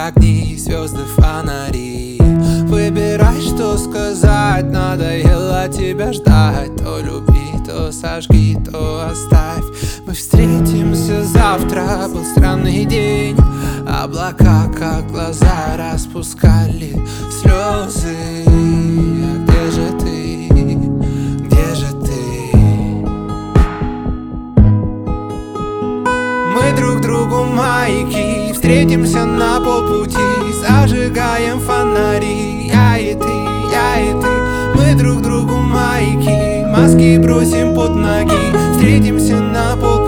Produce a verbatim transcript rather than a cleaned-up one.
огни, звезды, фонари. Выбирай, что сказать, надоело тебя ждать. То люби, то сожги, то оставь. Мы встретимся завтра, был странный день. Облака, как глаза, распускали слезы. А где же ты, где же ты? Мы друг другу майки, встретимся на полпути. Зажигаем фонари, я и ты, я и ты. Мы друг другу майки, маски бросим под ноги. Встретимся на полпути.